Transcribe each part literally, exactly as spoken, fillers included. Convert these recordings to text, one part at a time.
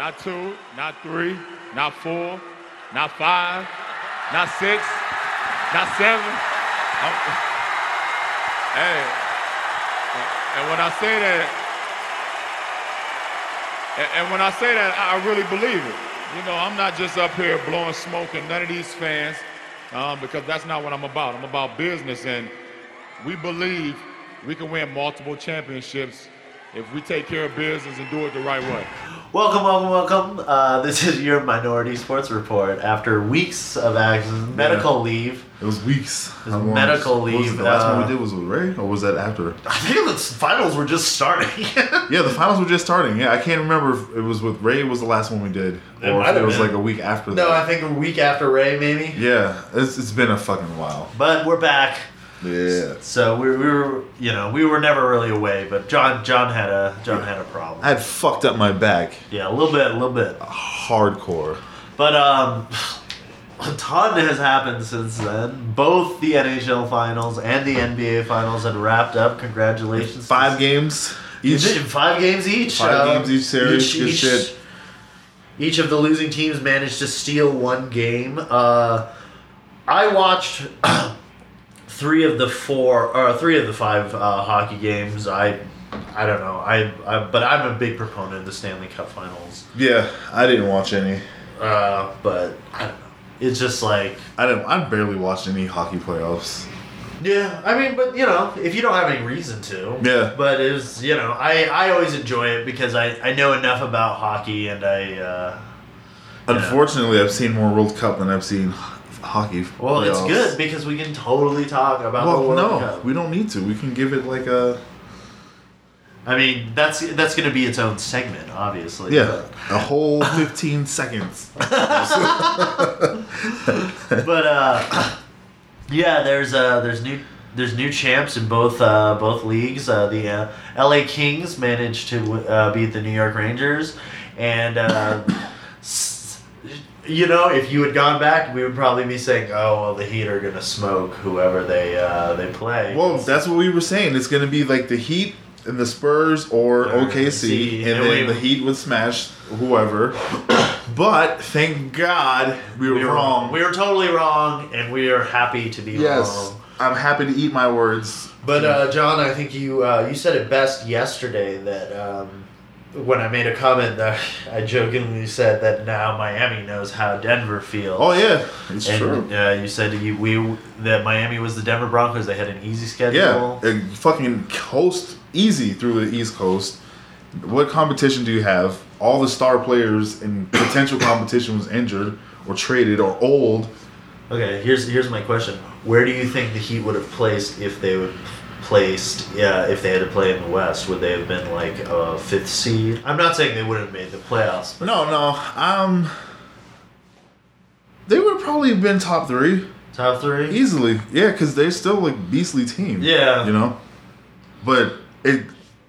not two, not three, not four, not five, not six, not seven. I'm, hey, and when I say that, and, and when I say that, I really believe it. You know, I'm not just up here blowing smoke at none of these fans, um, because that's not what I'm about. I'm about business, and we believe we can win multiple championships if we take care of business and do it the right way. Welcome, welcome, welcome. Uh, this is your Minority Sports Report. After weeks of action, medical yeah. leave. It was weeks. It was medical was, leave. Was the last uh, one we did was with Ray, or was that after? I think the finals were just starting. Yeah, the finals were just starting. Yeah, I can't remember if it was with Ray was the last one we did, it or if it was been. like a week after that. No, I think a week after Ray, maybe. Yeah, it's, it's been a fucking while. But we're back. Yeah. So we, we were, you know, we were never really away, but John John had a John had a problem. I had fucked up my back. Yeah, a little bit, a little bit. Hardcore. But um, a ton has happened since then. Both the N H L finals and the N B A finals had wrapped up. Congratulations. Five games each. Five games each. Five um, games each series. Each, Good each, shit. Each of the losing teams managed to steal one game. Uh, I watched three of the four, or three of the five uh, hockey games. I, I don't know. I, I, but I'm a big proponent of the Stanley Cup Finals. Yeah, I didn't watch any. Uh, but I don't know. It's just like I didn't. I barely watched any hockey playoffs. Yeah, I mean, but you know, if you don't have any reason to. Yeah. But it was, you know, I, I always enjoy it because I, I know enough about hockey and I. Uh, Unfortunately, know. I've seen more World Cup than I've seen hockey. Well, playoffs. it's good because we can totally talk about well, the World no, Cup. we don't need to. We can give it like a. I mean, that's that's going to be its own segment, obviously. Yeah, but. a whole fifteen seconds. But uh, yeah, there's uh, there's new there's new champs in both uh, both leagues. Uh, the uh, L A Kings managed to uh, beat the New York Rangers, and uh, you know, if you had gone back, we would probably be saying, "Oh, well, the Heat are going to smoke whoever they uh, they play." Well, that's what we were saying. It's going to be like the Heat and the Spurs or O K C, and, and then we, the Heat would smash whoever. But thank God we were, we were wrong. We were totally wrong, and we are happy to be yes, wrong. I'm happy to eat my words. But uh, John, I think you uh, you said it best yesterday that um, when I made a comment that I jokingly said that now Miami knows how Denver feels. Oh yeah, it's and, true. Uh, you said you, we that Miami was the Denver Broncos. They had an easy schedule. Yeah, and fucking coast easy through the East Coast. What competition do you have? All the star players in potential competition was injured or traded or old. Okay, here's here's my question. Where do you think the Heat would have placed if they would placed yeah if they had to play in the West? Would they have been like a fifth seed? I'm not saying they wouldn't have made the playoffs. But no, no. Um, they would have probably been top three. Top three? Easily, yeah, because they're still like beastly team. Yeah, you know, but it.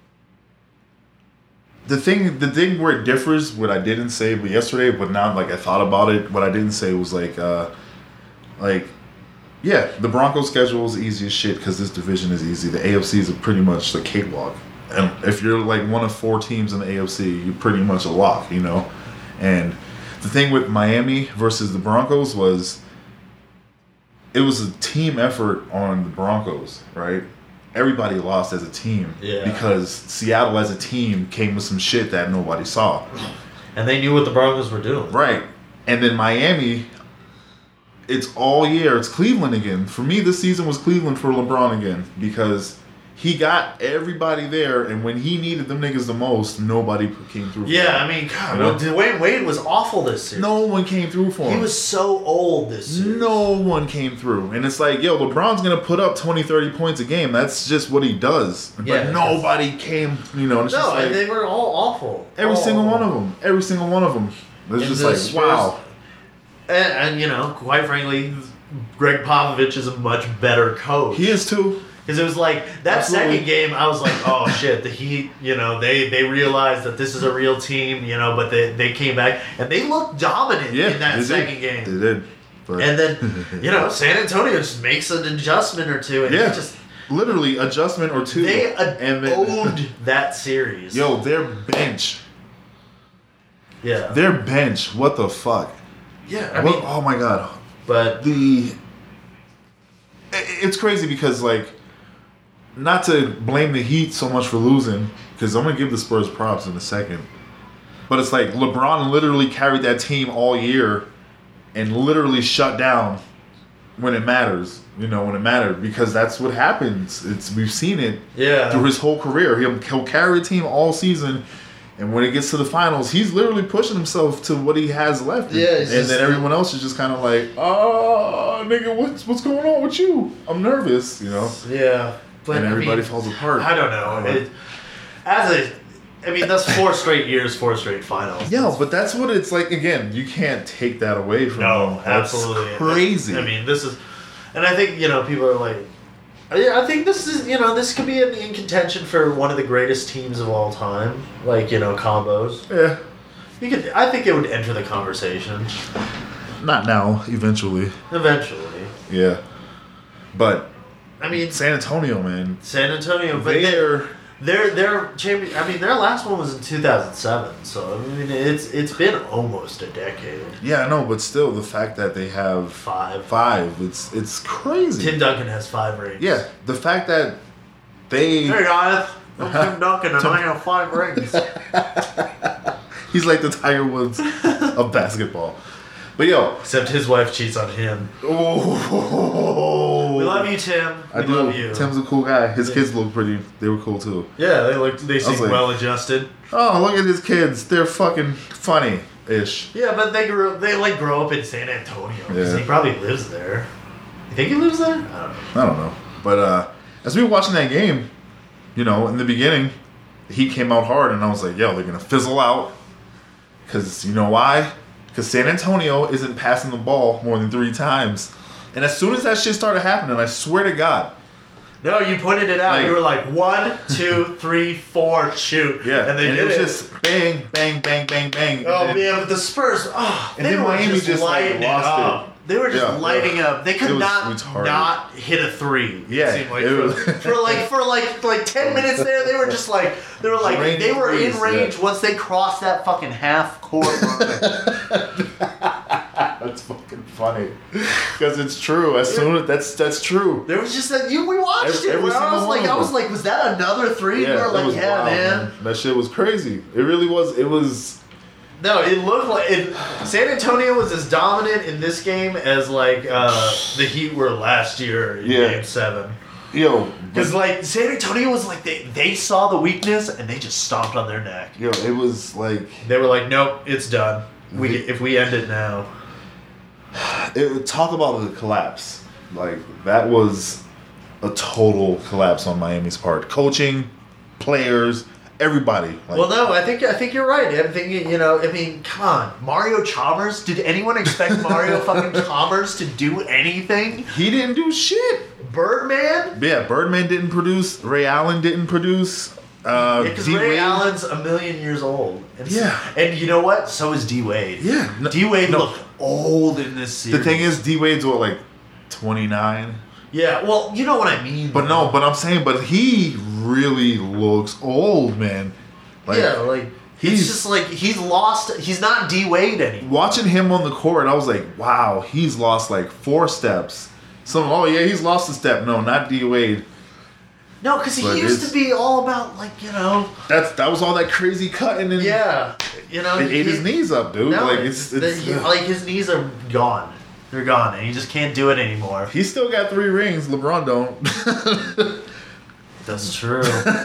The thing, the thing where it differs, what I didn't say, but yesterday, but now like I thought about it, what I didn't say was like, uh, like, yeah, the Broncos' schedule is easy as shit because this division is easy. The A F C is pretty much the cakewalk, and if you're like one of four teams in the A F C, you're pretty much a lock, you know. And the thing with Miami versus the Broncos was, it was a team effort on the Broncos, right? Everybody lost as a team yeah. because Seattle as a team came with some shit that nobody saw. And they knew what the Broncos were doing. Right. And then Miami, it's all year. It's Cleveland again. For me, this season was Cleveland for LeBron again because he got everybody there, and when he needed them niggas the most, nobody came through for yeah, him. I mean, God, you know? Dwayne Wade was awful this season. No one came through for him. He was so old this season. No one came through. And it's like, yo, LeBron's going to put up twenty, thirty points a game. That's just what he does. But yeah, nobody came, you know. And it's no, just like, they were all awful. Every all single awful. one of them. Every single one of them. It's and just the like, Spurs, wow. And, and, you know, quite frankly, Greg Popovich is a much better coach. He is too. Because it was like, that Absolutely. second game, I was like, oh shit, the Heat, you know, they, they realized that this is a real team, you know, but they, they came back and they looked dominant yeah, in that they second did. game. They did. But And then, you know, San Antonio just makes an adjustment or two. And yeah. they just literally adjustment or two. They ad- and then, owned that series. Yo, their bench Yeah. Their bench, what the fuck? Yeah, I What- mean, oh my god. but The it's crazy because like, not to blame the Heat so much for losing, because I'm gonna give the Spurs props in a second, but it's like LeBron literally carried that team all year and literally shut down when it matters, you know, when it mattered, because that's what happens. It's we've seen it yeah, through his whole career. He'll, he'll carry a team all season, and when it gets to the finals, he's literally pushing himself to what he has left. Yeah, and it's just- then everyone else is just kind of like, oh, nigga, what's what's going on with you? I'm nervous, you know. yeah. But And I everybody mean, falls apart. I don't know. It, as a, I mean, that's four straight years, four straight finals. Yeah, but that's what it's like. Again, you can't take that away from No, them. That's absolutely crazy. I mean, this is, and I think you know people are like, yeah, I think this is you know this could be in, in contention for one of the greatest teams of all time, like you know combos. yeah, You could, I think it would enter the conversation not now. Eventually, eventually. yeah, but I mean, San Antonio, man, San Antonio, but they're they're their their champion. I mean, their last one was in two thousand seven, so I mean, it's it's been almost a decade. yeah, I know, but still, the fact that they have Five. five, it's it's crazy. Tim Duncan has five rings. Yeah, the fact that they Hey guys, I'm Tim Duncan and I have five rings. he's like the Tiger Woods of basketball. But yo, Except his wife cheats on him. oh, We love you, Tim. We I do. love you. Tim's a cool guy. His Yeah. kids look pretty. They were cool too. Yeah, they look. They seem like- well adjusted. Oh, look at his kids. They're fucking funny ish. Yeah, but they grew. They like grow up in San Antonio because Yeah. he probably lives there. You think he lives there? I don't know. I don't know. But uh, as we were watching that game, you know, in the beginning, the Heat came out hard, and I was like, yo, they're going to fizzle out. Because you know why? Because San Antonio isn't passing the ball more than three times. And as soon as that shit started happening, I swear to God. No, you pointed it out. Like- you were like one, two, three, four, shoot. Yeah. and they and did it was it. just bang, bang, bang, bang, bang. Oh and then- man, but the Spurs, oh, And they then were Miami just, just, like, lighting lost it it. up. They were just Yeah, lighting yeah. up. They could It was not retarded. not hit a three. Yeah, it seemed like it for, was- for like for like like ten minutes there, they were just like they were like Raining they were in threes, range yeah. once they crossed that fucking half court line. That's fucking funny. Because it's true. As soon as that's that's true. There was just that you we watched Every- it. every Where I single was one like of I was them. like, was that another three? Yeah, we were that like, was yeah, wild, man. That shit was crazy. It really was. It was. No, it looked like it, San Antonio was as dominant in this game as like uh, the Heat were last year in Yeah. Game Seven. Yo, Because like San Antonio was like they they saw the weakness and they just stomped on their neck. yo, it was like They were like, nope, it's done. We The- if we end it now. it, talk about the collapse. Like that was a total collapse on Miami's part. Coaching, players, everybody. Like, Well, no, I think I think you're right. I'm thinking, you know, I mean, come on, Mario Chalmers. Did anyone expect Mario fucking Chalmers to do anything? he didn't do shit. Birdman. Yeah, Birdman didn't produce. Ray Allen didn't produce. Uh, Because D. Ray Wade- Allen's a million years old. And s- Yeah. And you know what? So is D Wade. Yeah, no- D Wade no. looked old in this series. The thing is, D Wade's what, like twenty-nine. Yeah. Well, you know what I mean. But no, but I'm saying, but he really looks old, man. Like, yeah, like he's- he's just like he's lost. He's not D Wade anymore. watching him on the court, I was like, wow, he's lost like four steps. Some, oh yeah, he's lost a step. No, not D Wade. No, because he But used it's- to be all about like you know. That's that was all that crazy cutting and Yeah. You know. it ate he- his knees up, dude. No, like it's, the- it's he- like his knees are gone. They're gone, and he just can't do it anymore. he still got three rings. LeBron don't. That's true.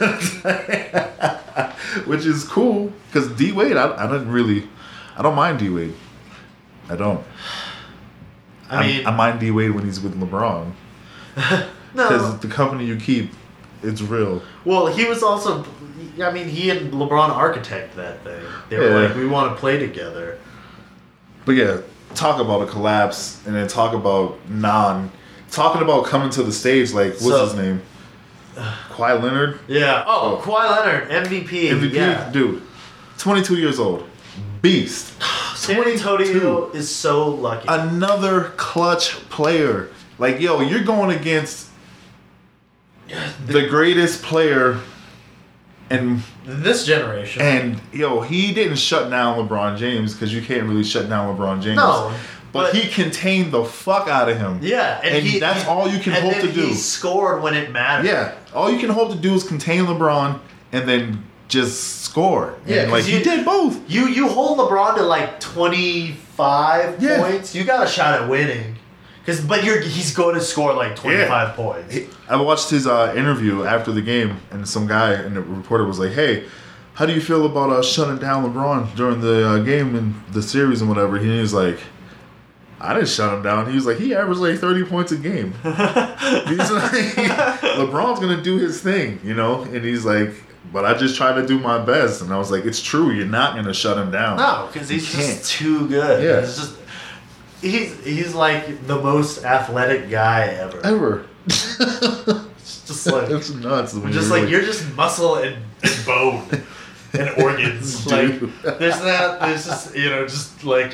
Which is cool because D Wade, I, I don't really, I don't mind D Wade. I don't. I mean, I mind D Wade when he's with LeBron because no. the company you keep, it's real. Well, he was also. I mean, he and LeBron architect that thing. They were Yeah. like, we want to play together. But yeah, talk about a collapse and then talk about non, talking about coming to the stage like what's So- his name, Kawhi Leonard, Yeah. Oh, Oh. Kawhi Leonard, M V P. M V P, Yeah. dude, twenty-two years old, beast. San Antonio is so lucky. Another clutch player. Like, yo, you're going against the greatest player And this generation. And yo, he didn't shut down LeBron James because you can't really shut down LeBron James. No. But, but he contained the fuck out of him. Yeah, and, and he, that's all you can hope to do. He scored when it mattered. Yeah, all you can hope to do is contain LeBron and then just score. Yeah, and like you he did both. You you hold LeBron to like twenty-five yeah. points. You got a shot at winning. Cause, but you're he's going to score like twenty-five yeah. points. He, I watched his uh, interview after the game, and some guy and the reporter was like, "Hey, how do you feel about uh, shutting down LeBron during the uh, game and the series and whatever?" He was like, "I didn't shut him down." He was like, "He averaged like thirty points a game." He's like, LeBron's gonna do his thing, you know, and he's like, "But I just try to do my best." And I was like, "It's true. You're not gonna shut him down." No, because he's just too good. Yeah. He's just. He's he's like the most athletic guy ever. Ever. It's just like it's nuts. Just you're like, like you're just muscle and, and bone and organs. Like there's not there's just you know just like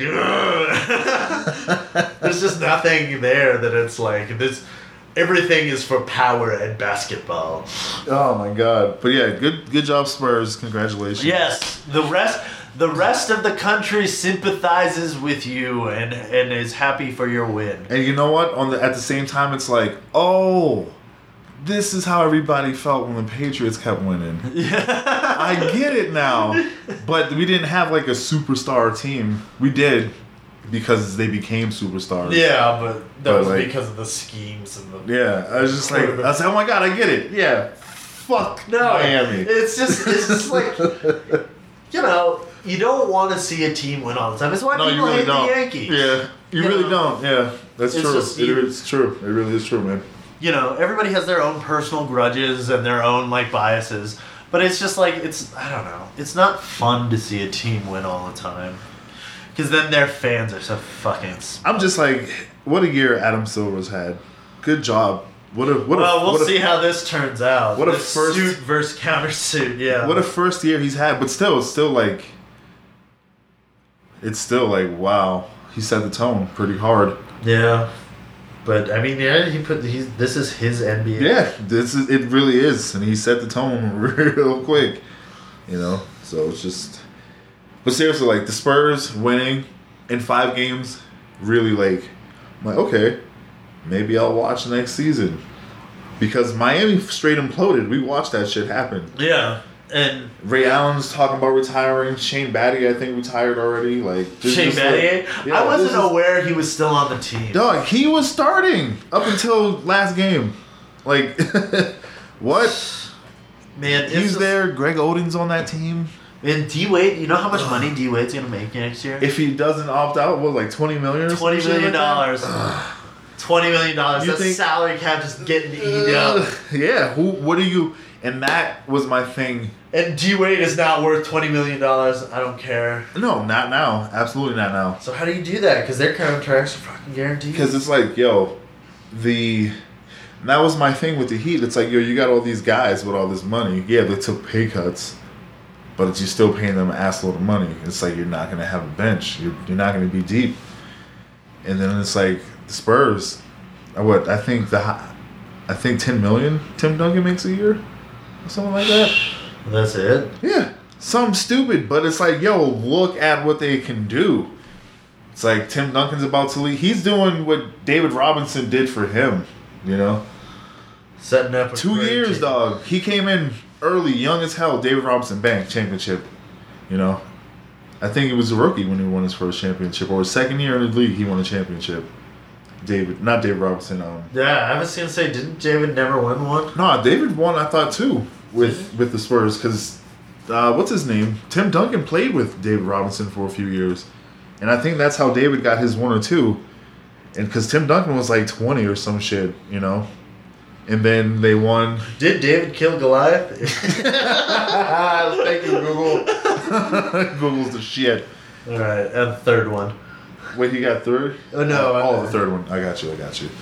there's just nothing there that it's like this. Everything is for power and basketball. Oh my god! But yeah, good good job Spurs. Congratulations. Yes, the rest. The rest of the country sympathizes with you and, and is happy for your win. And you know what? On the at the same time, it's like, oh, this is how everybody felt when the Patriots kept winning. Yeah. I get it now. But we didn't have like a superstar team. We did because they became superstars. Yeah, but that but was like, because of the schemes and the. Yeah, I was just like, I was like, oh my god, I get it. Yeah, fuck no, Miami. It's just, it's just like, you know. You don't want to see a team win all the time. That's why no, people really hate don't. the Yankees. Yeah, you, you really know? don't. Yeah, that's it's true. Just, it, you, it's true. It really is true, man. You know, everybody has their own personal grudges and their own like biases, but it's just like it's I don't know. It's not fun to see a team win all the time because then their fans are so fucking. Smart. I'm just like, what a year Adam Silver's had. Good job. What a what well, a, we'll what see a, how this turns out. What this a first suit versus countersuit. Yeah. What a first year he's had, but still, it's still like. It's still like, wow, he set the tone pretty hard. Yeah, but I mean, yeah, he put he's this is his N B A. Yeah, this is it. Really is, and he set the tone real quick. You know, so it's just. But seriously, like the Spurs winning in five games, really like, I'm like okay, maybe I'll watch next season, because Miami straight imploded. We watched that shit happen. Yeah. And Ray Allen's talking about retiring. Shane Battier, I think, retired already. Like Shane Battier, like, yeah, I wasn't is, aware he was still on the team. Dog, he was starting up until last game. Like, what? Man, he's just, there. Greg Oden's on that team. And D Wade, you know how much money D Wade's gonna make next year? If he doesn't opt out, what like twenty million? Or twenty million dollars. Like Twenty million dollars. That's think, salary cap just getting eaten uh, up. Yeah. Who? What are you? And that was my thing. And D Wade is not worth twenty million dollars. I don't care. No, not now. Absolutely not now. So how do you do that? Because their contracts are fucking guaranteed. Because it's like, yo, the. And that was my thing with the Heat. It's like, yo, you got all these guys with all this money. Yeah, they took pay cuts, but you're still paying them an assload of money. It's like you're not going to have a bench. You're, you're not going to be deep. And then it's like the Spurs. What I think the, I think ten million Tim Duncan makes a year, or something like that. That's it. Yeah, something stupid, but it's like, yo, look at what they can do. It's like Tim Duncan's about to leave. He's doing what David Robinson did for him. You know, setting up a two years, team. Dog. He came in early, young as hell. David Robinson, bang, championship. You know, I think he was a rookie when he won his first championship, or his second year in the league, he won a championship. David, not David Robinson. Um, yeah, I was gonna say, didn't David never win one? No, David won. I thought too with with the Spurs because uh, what's his name? Tim Duncan played with David Robinson for a few years, and I think that's how David got his one or two. And because Tim Duncan was like twenty or some shit, you know, and then they won. Did David kill Goliath? Thank you, Google. Google's the shit. All right, and the third one. Wait, you got third? Oh no! Oh, oh, the third one. I got you. I got you.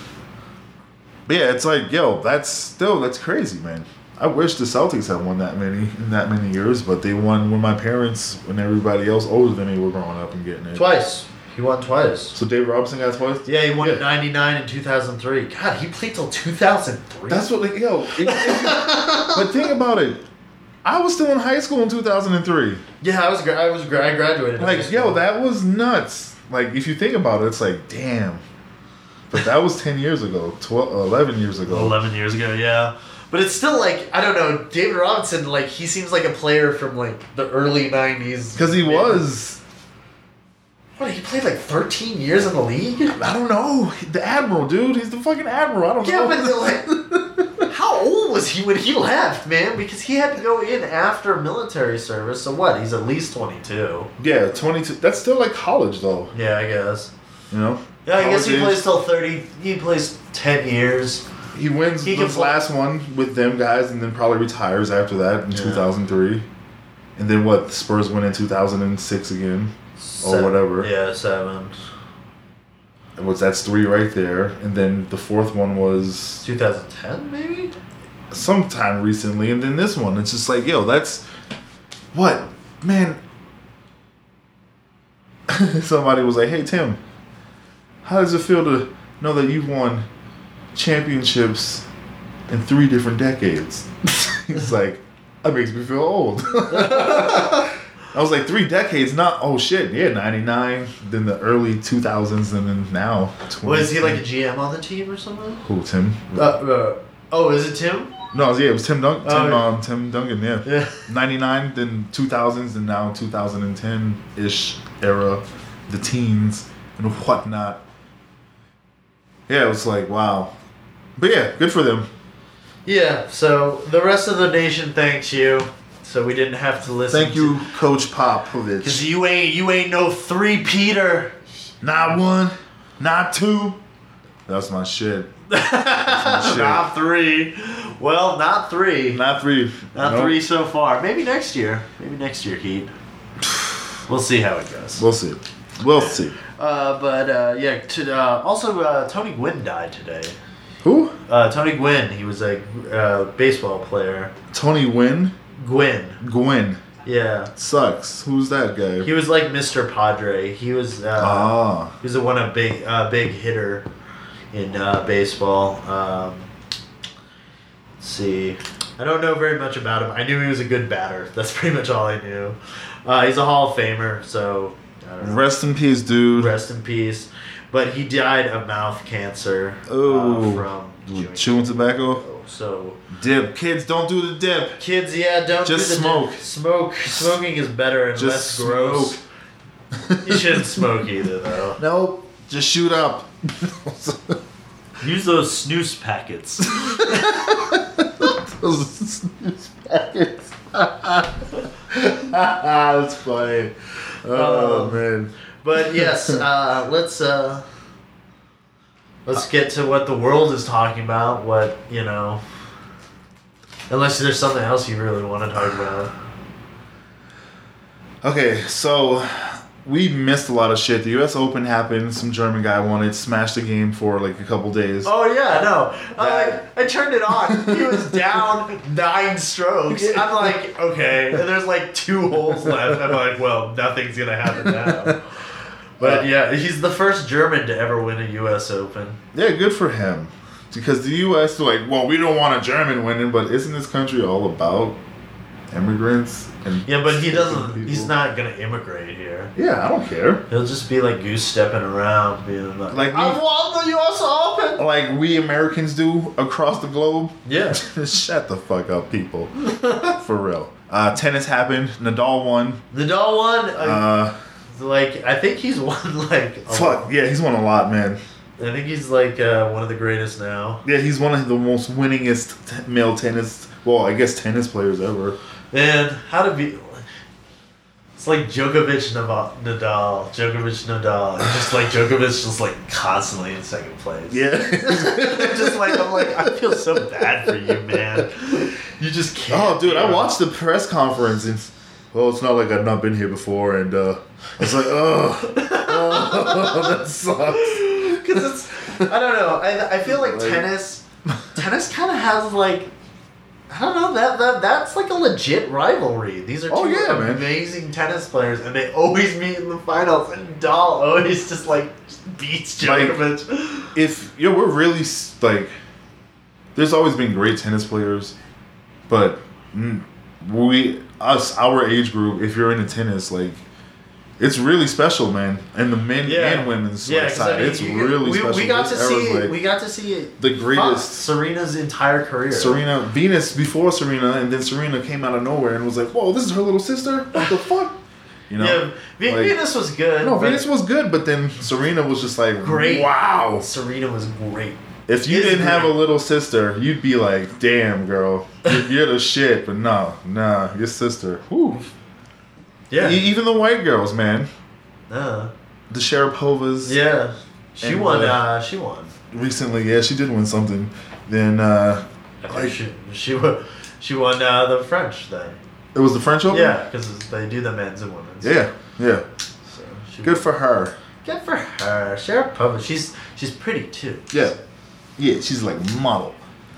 But yeah, it's like, yo, that's still that's crazy, man. I wish the Celtics had won that many in that many years, but they won when my parents and everybody else older than me were growing up and getting it. Twice. He won twice. So Dave Robinson got twice? Yeah, he won yeah. in ninety-nine and two thousand three. God, he played till two thousand three. That's what, like, yo. If, if you, but think about it. I was still in high school in two thousand three. Yeah, I was gra- I was gra- I graduated. in high Like, school. yo, that was nuts. Like, if you think about it, it's like, damn. But that was ten years ago, twelve, eleven years ago. eleven years ago, yeah. But it's still like, I don't know, David Robinson, like, he seems like a player from, like, the early nineties. Because he was, What, he played, like, thirteen years in the league? I don't know, the Admiral, dude. He's the fucking Admiral. I don't Yeah, know. but, like, how old was he when he left, man? Because he had to go in after military service, so what, he's at least twenty-two. Yeah, twenty-two. That's still like college, though. Yeah, I guess. You know? Yeah, I guess he College plays age. till thirty, he plays ten years. He wins He the can play- last one with them guys and then probably retires after that in Yeah. two thousand three. And then what? The Spurs win in two thousand six again. Seven- whatever. Yeah, seven. And what's that's three right there. And then the fourth one was twenty ten, maybe? sometime recently. And then this one. It's just like, yo, that's. What? Man. Somebody was like, hey, Tim, how does it feel to know that you've won championships in three different decades? He's like, that makes me feel old. I was like, three decades, not, oh shit, yeah, ninety-nine, then the early two thousands, and then now. Was he like a G M on the team or something? Who, Tim? Uh, uh, oh, is it Tim? No, yeah, it was Tim, Dun- Tim, Oh, yeah. um, Tim Duncan, yeah. Yeah. ninety-nine, then two thousands, and now two thousand ten-ish era, the teens and whatnot. Yeah, it was like, wow. But yeah, good for them. Yeah, so the rest of the nation thanks you. So we didn't have to listen. Thank you, Coach Because Popovich. you ain't you ain't no three Peter. Not one, not two. That's my shit. That's my shit. Not three. Well, not three. Not three. Not Nope. three so far. Maybe next year. Maybe next year, Heat. We'll see how it goes. We'll see. We'll see. Uh, but uh, yeah. To, uh, also, uh, Tony Gwynn died today. Who? Uh, Tony Gwynn. He was a uh, baseball player. Tony Wynn? Gwynn. Gwynn. Yeah. Sucks. Who's that guy? He was like Mister Padre. He was. Uh, ah. He was a one a big uh, big hitter in uh, baseball. Um, let's see. I don't know very much about him. I knew he was a good batter. That's pretty much all I knew. Uh, he's a Hall of Famer, so I don't know. Rest in peace, dude. Rest in peace. But he died of mouth cancer Oh. uh, from chewing. Chewing tobacco? So Dip. Kids, don't do the dip. kids, yeah, don't Just do the smoke. Smoke. Smoking is better and Just less gross. You shouldn't smoke either, though. Nope. Just shoot up. Use those snooze packets. Those snooze packets. That's funny. Oh, Um, man. But yes, uh, let's uh, let's get to what the world is talking about. What you know, unless there's something else you really want to talk about. Okay, so we missed a lot of shit. The U S Open happened. Some German guy won it, smashed the game for like a couple days. Oh yeah, no. I, That- like, I turned it on. He was down nine strokes. I'm like, okay. And there's like two holes left. I'm like, well, nothing's gonna happen now. But yeah, he's the first German to ever win a U S Open. Yeah, good for him. Because the U S is like, well, we don't want a German winning, but isn't this country all about immigrants? And Yeah, but he doesn't. people? He's not gonna immigrate here. Yeah, I don't care. He'll just be like goose stepping around, being like, Like I me- won the U S Open. Like we Americans do across the globe. Yeah. Shut the fuck up, people. For real. Uh, tennis happened. Nadal won. Nadal won. Uh, Uh, like I think he's won like. a fuck. lot. Yeah, he's won a lot, man. I think he's like uh, one of the greatest now. Yeah, he's one of the most winningest t- male tennis. Well, I guess tennis players ever. And how to be. It's like Djokovic, Nava- Nadal, Djokovic, Nadal. It's just like Djokovic, just like constantly in second place. Yeah. just like I'm like I feel so bad for you, man. You just can't. Oh, dude, be I around- watched the press conference and. Well, it's not like I've not been here before, and uh, I was like, oh, oh that sucks. Because it's, I don't know. I, I feel like Like- tennis, tennis kind of has like, I don't know that, that that's like a legit rivalry. These are two Oh, yeah, man. amazing tennis players, and they always meet in the finals. And Nadal always just like just beats Like- Djokovic. If yo, we're really s- like, there's always been great tennis players, but mm, we us our age group, if you're into tennis, like it's really special, man. And the men Yeah. and women's Yeah, like, 'cause, side, I mean, it's you- really we, special. We got This to era's, see. like, we got to see the greatest. fuck, Serena's entire career. Serena, Venus before Serena, and then Serena came out of nowhere and was like, "Whoa, this is her little sister? What the fuck?" You know? Yeah, V- like- Venus was good. No, but Venus was good, but then Serena was just like, Great. Wow. Serena was great. If you Is didn't have a great. little sister, you'd be like, "Damn, girl, you're, you're the shit." But no, nah, your sister. Whew. Yeah. E- even the white girls, man. Uh, The Sharapovas. yeah. She And, won. uh, Uh, she won. Recently, yeah, she did win something. Then uh, I think like- she she won. She won uh, the French then. it was the French Open. Yeah, because they do the men's and women's. yeah, yeah. So she Good won. for her. Good for her. Sharapova. She's she's pretty too. Yeah, yeah. She's like model.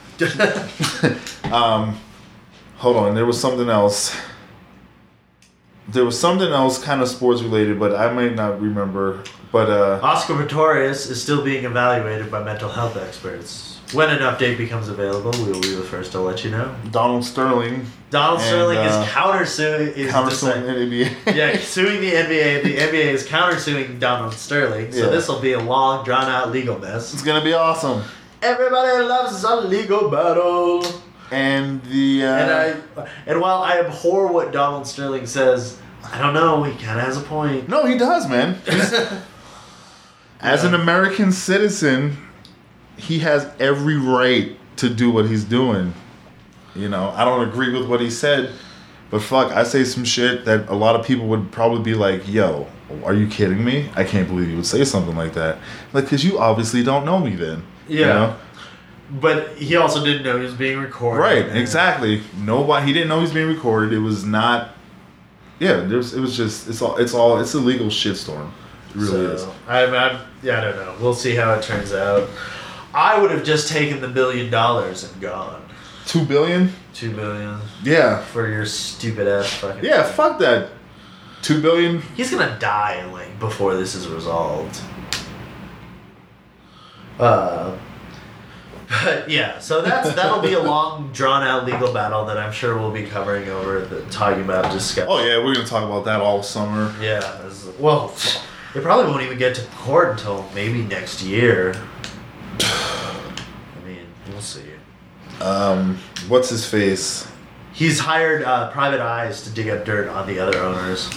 Um, hold on. There was something else. There was something else, kind of sports related, but I might not remember. But uh, Oscar Pistorius is still being evaluated by mental health experts. When an update becomes available, we will be the first to let you know. Donald Sterling Donald And, Sterling uh, is countersuing. Is countersuing deci- the N B A. yeah, suing the N B A. The N B A is countersuing Donald Sterling. So Yeah. this will be a long, drawn-out legal mess. It's gonna be awesome. Everybody loves a legal battle. And the uh, And I, and while I abhor what Donald Sterling says, I don't know. He kind of has a point. no, he does, man. He's- As an American citizen, he has every right to do what he's doing. You know, I don't agree with what he said, but fuck, I say some shit that a lot of people would probably be like, "Yo, are you kidding me? I can't believe you would say something like that." Like, because you obviously don't know me then. you Yeah. know? But he also didn't know he was being recorded. Right, And- exactly. Nobody, he didn't know he was being recorded. It was not. Yeah, there's. It was just. It's all. It's all. It's a legal shitstorm. It really so, is. I'm, I'm, yeah, I don't know. We'll see how it turns out. I would have just taken the billion dollars and gone. Two billion. Two billion Yeah. for your stupid ass fucking. Yeah. Fuck that. Two billion. He's gonna die like before this is resolved. Uh. But yeah, so that's that'll be a long, drawn out legal battle that I'm sure we'll be covering over the talking about discuss. Oh yeah, we're gonna talk about that all summer. Yeah, as- well, it probably won't even get to court until maybe next year. I mean, we'll see. Um, what's his face? He's hired uh, private eyes to dig up dirt on the other owners.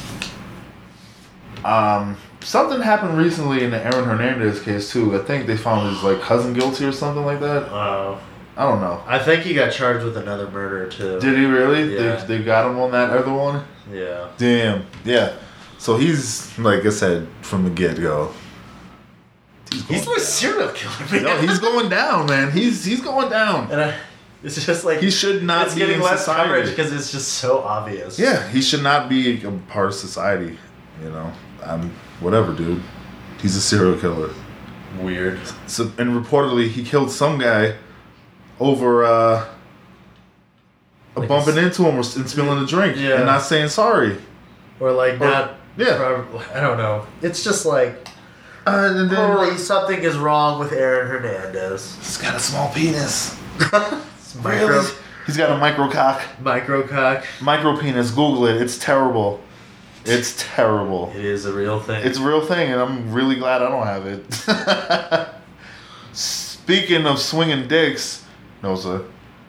Um, something happened recently in the Aaron Hernandez case too. I think they found his like cousin guilty or something like that. Uh, I don't know. I think he got charged with another murder too. Did he really? Yeah. They, they got him on that other one. Yeah. Damn. Yeah. So he's like I said from the get go. He's like a serial killer, man. No, he's going down, man. He's he's going down. And I, it's just like He should not it's be getting in less society. coverage because it's just so obvious. Yeah, he should not be a part of society. You know, um, whatever, dude. He's a serial killer. Weird. So, and reportedly, he killed some guy over uh, Like bumping a s- into him or, and spilling a drink Yeah. and not saying sorry. Or like Or- not. yeah. prob- I don't know. It's just like. Uh, and then Holy, something is wrong with Aaron Hernandez. he's got a small penis. It's micro, Really? He's got a micro cock, micro cock. micro penis. Google it. It's terrible. It's terrible. It is a real thing. It's a real thing, and I'm really glad I don't have it. Speaking of swinging dicks, no sir.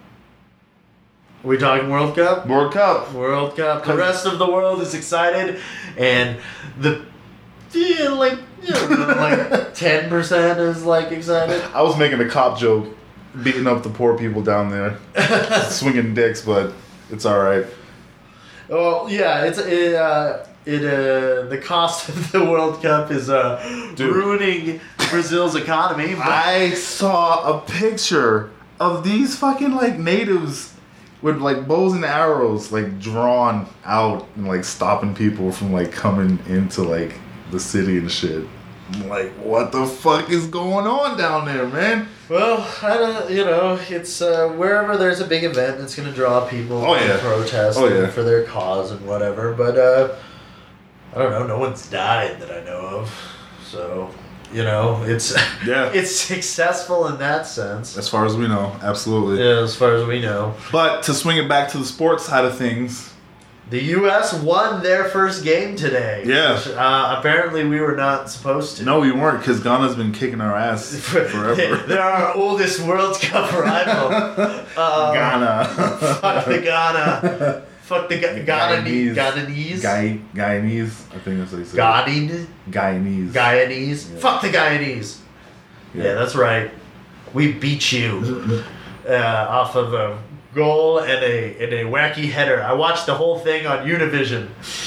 we talking World Cup? World Cup. World Cup. The rest of the world is excited, and the yeah, like you know, like ten percent is like excited. I was making a cop joke, beating up the poor people down there, swinging dicks, but it's all right. Well, yeah, it's it. Uh, it uh, the cost of the World Cup is uh, Dude. ruining Brazil's economy. But I saw a picture of these fucking like natives with like bows and arrows like drawn out and like stopping people from like coming into like the city and shit. I'm like, what the fuck is going on down there, man? well, I don't. You know, it's uh, wherever there's a big event, it's gonna draw people Oh, to yeah. protest Oh, yeah. for their cause and whatever. But uh, I don't know. No one's died that I know of. So You know, it's Yeah. it's successful in that sense. As far as we know, absolutely. Yeah, as far as we know. But to swing it back to the sports side of things, The U S won their first game today. Yeah. Which, uh, apparently we were not supposed to. no, we weren't, because Ghana's been kicking our ass forever. They're our oldest World Cup rival. Um, Ghana. Fuck the Ghana. Fuck the Ga- Ghananese. Ghananese. Guy, Guyanese. I think that's what he said. Ghanese. Guyanese. Guyanese. Yeah. Fuck the Guyanese. Yeah. Yeah, that's right. We beat you uh, off of a goal and a and a wacky header. I watched the whole thing on Univision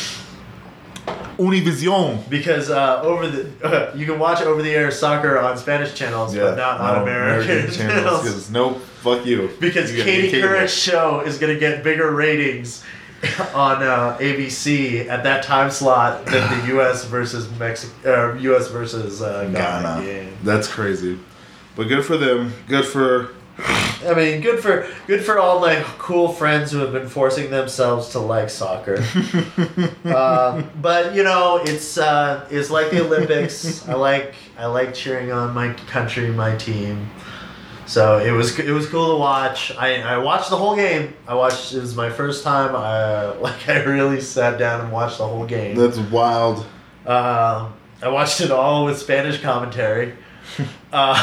Univision. because uh, over the uh, you can watch over the air soccer on Spanish channels, but not on no, American, channels. Because nope, fuck you. Because You get Katie cable. Couric's show is going to get bigger ratings on uh, A B C at that time slot than the U S versus Mexico, uh, U S versus uh, Ghana. Ghana. game. That's crazy. But good for them. Good for. I mean, good for good for all my cool friends who have been forcing themselves to like soccer. um, but you know, it's uh, it's like the Olympics. I like I like cheering on my country, my team. So it was it was cool to watch. I, I watched the whole game. I watched. It was my first time. I like I really sat down and watched the whole game. That's wild. Uh, I watched it all with Spanish commentary. Uh,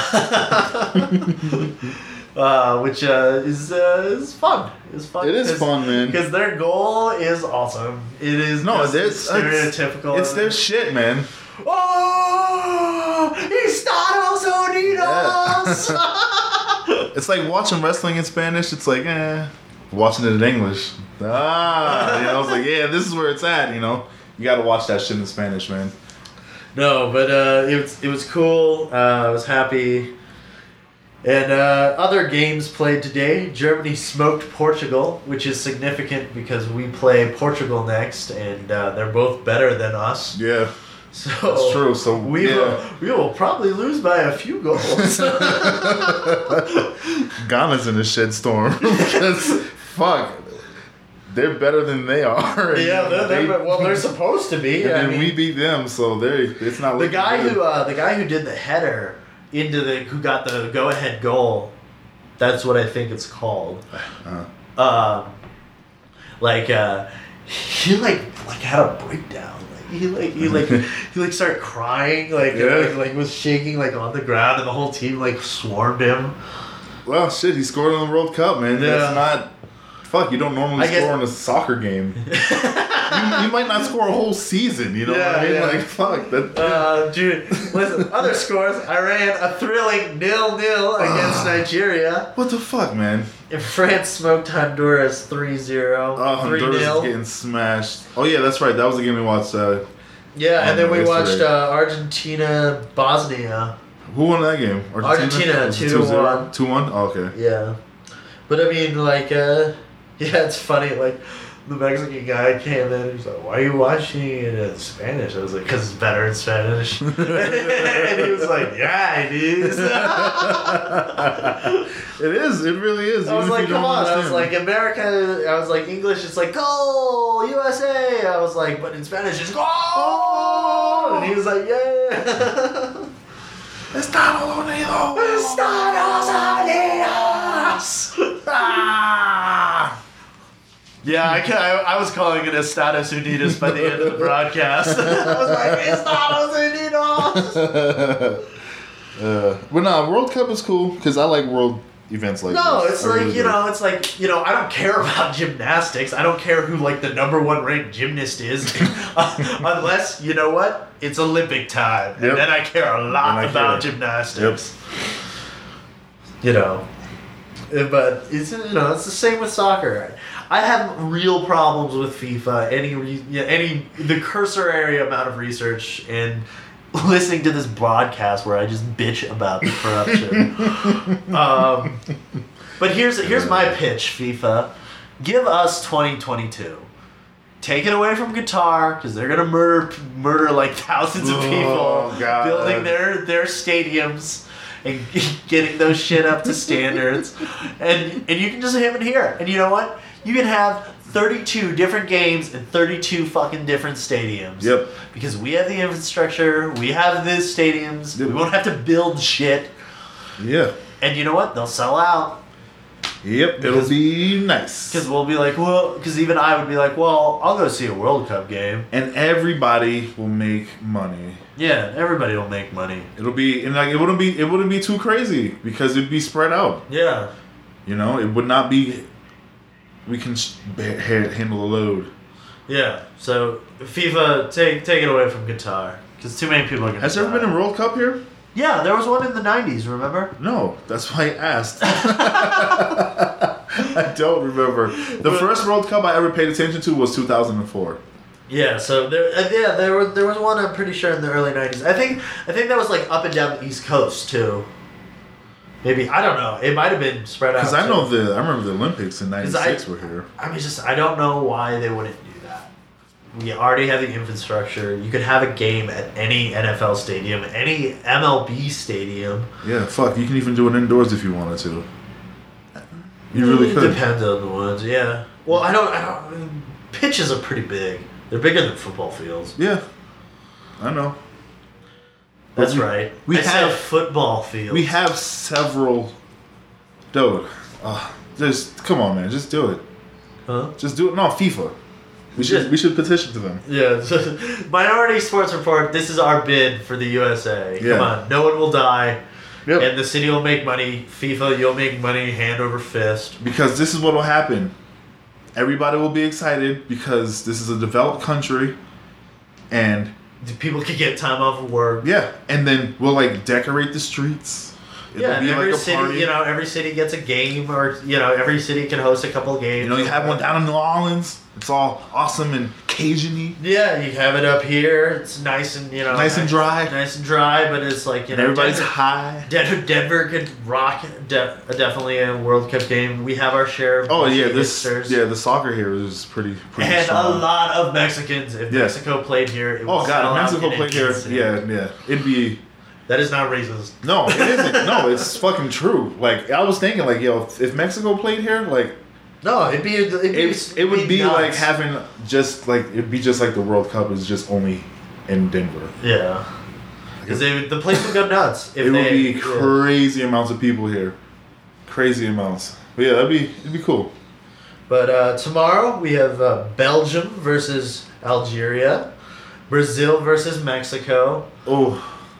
Uh, which uh, is uh, is fun. It's fun. It is fun, man. Because their goal is awesome. It is No, just it's stereotypical. It's, it's their shit, man. Oh, Estados Unidos. It's like watching wrestling in Spanish. It's like, eh. Watching it in English. Ah, you know, it's like, yeah, this is where it's at. You know, you got to watch that shit in Spanish, man. No, but uh, it was it was cool. Uh, I was happy. And uh, other games played today. Germany smoked Portugal, which is significant because we play Portugal next, and uh, they're both better than us. Yeah, So that's true. So we yeah. will we will probably lose by a few goals. Ghana's in a shitstorm because fuck, they're better than they are. And yeah, they're, they're, they- well, they're supposed to be. And I then mean, we beat them, so they it's not the looking guy good. who uh, the guy who did the header into the who got the go ahead goal. That's what I think it's called. Uh, Uh, like uh, he like like had a breakdown. Like he like he like he like started crying. Like, Yeah. like like was shaking like on the ground, and the whole team like swarmed him. well, shit, he scored in the World Cup, man. Yeah. That's not. Fuck, you don't normally I guess- score in a soccer game. you, you might not score a whole season. You know what I Yeah, mean? yeah. Like fuck that. Uh, dude, listen. Other scores: Iran a thrilling nil nil against Nigeria. What the fuck, man? And France smoked Honduras three zero. Oh, three Honduras is nil. getting smashed. Oh yeah, that's right. That was the game we watched. Uh, Yeah, and then we yesterday. watched uh, Argentina Bosnia. who won that game? Argentina, Was it two to two zero? one. two one? Oh, okay. Yeah, but I mean, like, uh, yeah, it's funny. Like, the Mexican guy came in and he's like, "Why are you watching it in Spanish?" I was like, "Cause it's better in Spanish." And he was like, "Yeah, it is." It is. It really is. I was even if like, you "Come don't on!" I was understand. like, "America." I was like, "English." It's like, "Goal, U S A." I was like, "But in Spanish, it's goal." And he was like, "Yeah." Estados Unidos. Estados Unidos. Ah! Yeah, I, ca- I, I was calling it Estados Unidos by the end of the broadcast. I was like, Estados Unidos. uh, but nah, World Cup is cool because I like world events like No, this. it's I like, really you do. know, it's like, you know, I don't care about gymnastics. I don't care who, like, the number one ranked gymnast is. uh, unless, you know what? It's Olympic time. And Yep. then I care a lot Then I about care. gymnastics. You know. Uh, But, it's, you know, it's the same with soccer. I have real problems with FIFA. Any, re- yeah, any, the cursory amount of research and listening to this broadcast where I just bitch about the corruption. um, but here's here's my pitch, FIFA. Give us twenty twenty-two. Take it away from Qatar because they're gonna murder murder like thousands of people Oh, God. building their their stadiums and getting those shit up to standards, and and you can just have it here. And you know what? You can have thirty-two different games in thirty-two fucking different stadiums. Yep. Because we have the infrastructure, we have the stadiums, Yep. we won't have to build shit. Yeah. And you know what? They'll sell out. Yep. It'll Because- be nice. Because we'll be like, well, because even I would be like, well, I'll go see a World Cup game. And everybody will make money. Yeah, everybody will make money. It'll be and like it wouldn't be it wouldn't be too crazy because it'd be spread out. Yeah. You know, it would not be. We can sh- ha- handle the load. Yeah. So FIFA, take take it away from Qatar because too many people are gonna. Has there ever been a World Cup here? Yeah, there was one in the nineties. Remember? No, that's why I asked. I don't remember. The first World Cup I ever paid attention to was two thousand four. Yeah. So there, uh, yeah, there was there was one. I'm pretty sure in the early nineties. I think I think that was like up and down the East Coast too. Maybe I don't know. It might have been spread out. Because I too. know the I remember the Olympics in ninety-six I- were here. I mean, just I don't know why they wouldn't do that. We already have the infrastructure. You could have a game at any N F L stadium, any M L B stadium. Yeah, fuck. You can even do it indoors if you wanted to. You really It could. depends on the ones, yeah. Well, I don't. I don't. I mean, pitches are pretty big. They're bigger than football fields. Yeah, I know. That's we- right. we I said have- football fields. We have several. Dude, uh, just come on, man. Just do it. Huh? Just do it. No, FIFA. We should Yeah. we should petition to them. Yeah. Minority Sports Report. This is our bid for the U S A. Yeah. Come on. No one will die. Yep. And the city will make money. FIFA, you'll make money hand over fist. Because this is what will happen. Everybody will be excited because this is a developed country, and People can get time off of work. yeah, and then we'll like decorate the streets. It'll Yeah, and be every like a city, party. you know, every city gets a game, or you know, every city can host a couple of games. You know, you have one down in New Orleans. It's all awesome and Cajun-y. Yeah, you have it up here. It's nice and you know, Nice and dry. nice and dry. But it's like you And know, everybody's Denver, high. Denver, Denver could rock de- definitely a World Cup game. We have our share of Oh yeah, Buffy this hipsters. yeah the soccer here is pretty pretty and strong. a lot of Mexicans. If Yeah. Mexico played here, it would Oh sell god, out if Mexico in played an here, instant. yeah, yeah, it'd be That is not racist. no, it isn't. No, it's fucking true. Like I was thinking, like yo, if, if Mexico played here, like No, it'd be it'd be, it, it would be nuts. like having just like it'd be just like the World Cup is just only in Denver. Yeah. Because the place would go nuts. If It would they, be yeah. crazy amounts of people here, crazy amounts. But yeah, that'd be it'd be cool. But uh, tomorrow we have uh, Belgium versus Algeria, Brazil versus Mexico, Oh,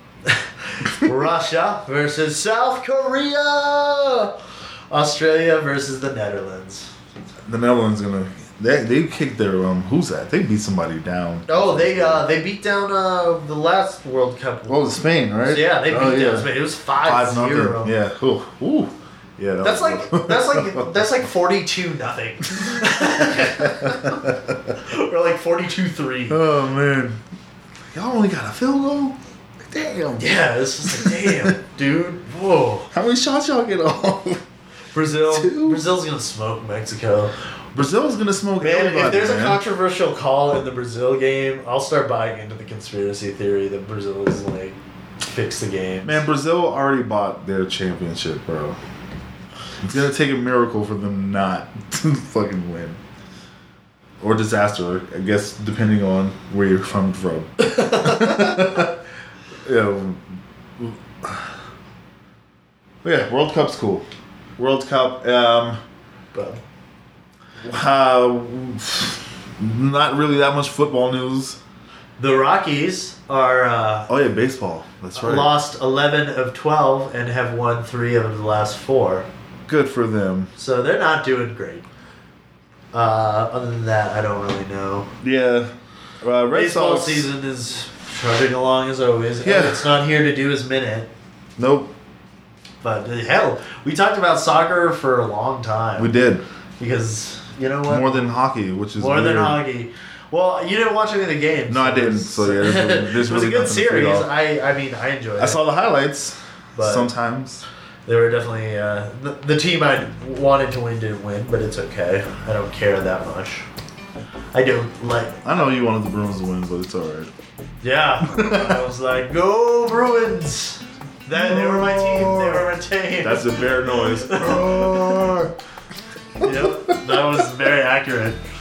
Russia versus South Korea, Australia versus the Netherlands. the Netherlands gonna they they kicked their um who's that? They beat somebody down. Oh, they uh, they beat down uh, the last World Cup. Oh, Spain, right? Yeah, they beat oh, down Spain. It was five, Five zero. nothing. Yeah. Ooh. Ooh. Yeah. That That's was like rough. that's like that's like forty two nothing. Or like forty two three. Oh man, y'all only got a field goal. Damn. Yeah, it's just like damn, dude. Whoa. How many shots y'all get off? Brazil. Two? Brazil's gonna smoke Mexico. Brazil's gonna smoke Man, everybody. if there's man. a controversial call in the Brazil game, I'll start buying into the conspiracy theory that Brazil is like fix the game. Man, Brazil already bought their championship, bro. It's gonna take a miracle for them not to fucking win. Or disaster, I guess, depending on where you're from. from. yeah. Yeah, World Cup's cool. World Cup, um, But uh, not really that much football news. the Rockies are uh, Oh yeah, baseball. That's right. lost eleven of twelve and have won three of the last four. Good for them. So they're not doing great. Uh, other than that, I don't really know. Yeah. Uh, Red Baseball Sox. season is trudging along as always. Yeah. It's not here to do his minute. Nope. But uh, hell, we talked about soccer for a long time. We did. Because, you know what? More than hockey, which is More than weird. hockey. Well, you didn't watch any of the games. No, I didn't. It's- So, yeah, there's really- there's it was really a good nothing to feed series. off. I, I mean, I enjoyed it. I saw the highlights. But- sometimes. They were definitely uh, the, the team I wanted to win didn't win, but it's okay. I don't care that much. I don't like. I know you wanted the Bruins to win, but it's all right. Yeah, I was like, go Bruins! That they were my team. They were my team. That's a bear noise. Yep, that was very accurate.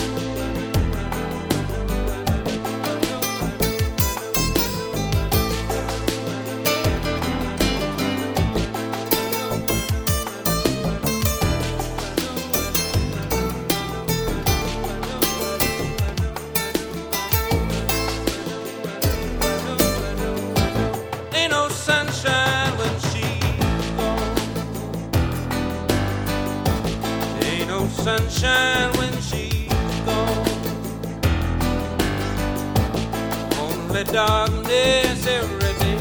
Ain't no sunshine when she's gone. Ain't no sunshine when she's gone. Only darkness every day.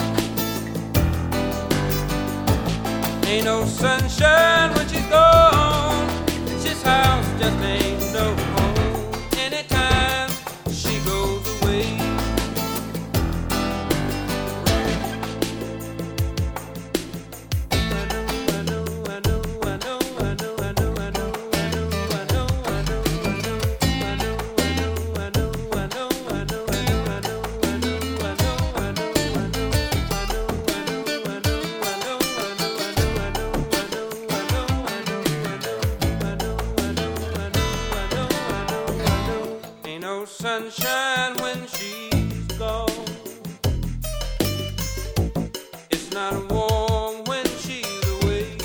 Ain't no sunshine when she's gone. This house just ain't no home. Anytime she goes away. Ain't no sunshine when she's gone. It's not warm when she's away.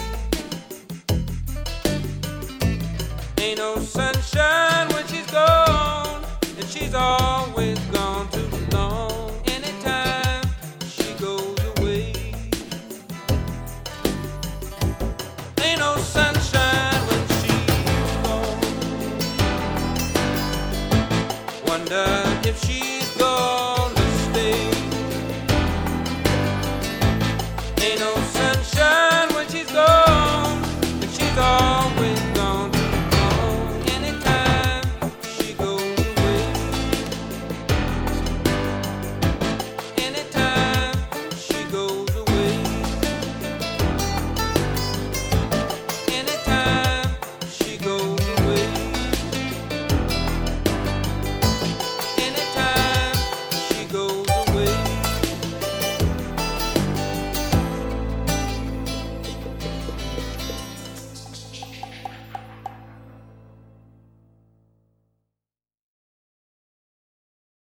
Ain't no sunshine when she's gone, and she's always gone too long. Anytime she goes away. Ain't no sunshine when she's gone. Wonder